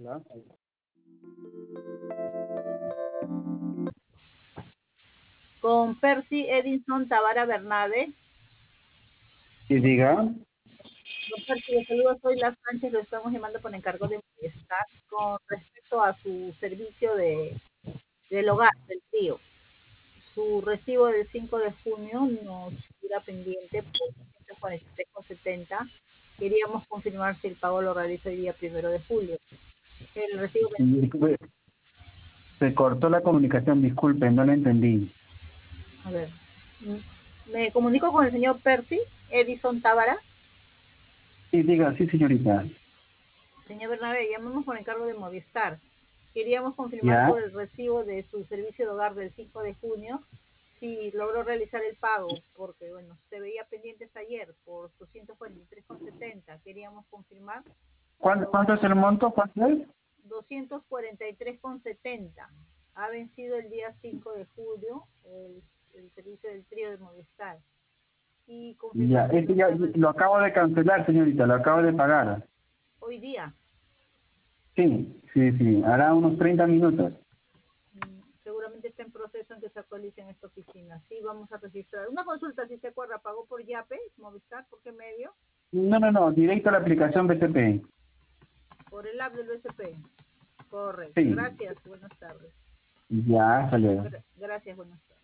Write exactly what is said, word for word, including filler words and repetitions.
Hola. Con Percy Edinson Tavara Bernabe. Sí, diga. Don Percy, de saludos, soy Las Sánchez, lo estamos llamando por encargo de Movistar con respecto a su servicio de, del hogar, del tío. Su recibo del cinco de junio nos queda pendiente por doscientos cuarenta y tres con setenta. Queríamos confirmar si el pago lo realiza el día primero de julio. El recibo Disculpe, se cortó la comunicación, disculpe, no la entendí. A ver, me comunico con el señor Percy Edison Távara. Sí, diga, sí, señorita. Señor Bernabé, llamamos por encargo de Movistar. Queríamos confirmar ¿Ya? por el recibo de su servicio de hogar del cinco de junio si logró realizar el pago, porque bueno, se veía pendiente hasta ayer por doscientos cuarenta y tres con setenta. Queríamos confirmar si ¿Cuánto, logró cuánto es el monto? ¿Cuánto es? doscientos cuarenta y tres con setenta. Ha vencido el día cinco de julio el, el servicio del trío de Movistar. Y Ya, confirmar si este ya se lo acabo de cancelar, señorita, lo acabo de pagar. hoy día. Sí, sí, sí, hará unos treinta minutos. Mm, seguramente está en proceso en que se actualice en esta oficina. Sí, vamos a registrar. Una consulta, si se acuerda, ¿pagó por Yape, Movistar? ¿Por qué medio? No, no, no, directo a la aplicación B T P. Por el app del B C P. Correcto. Sí, Gracias. Buenas tardes. ya salió. Gra- gracias. Buenas tardes.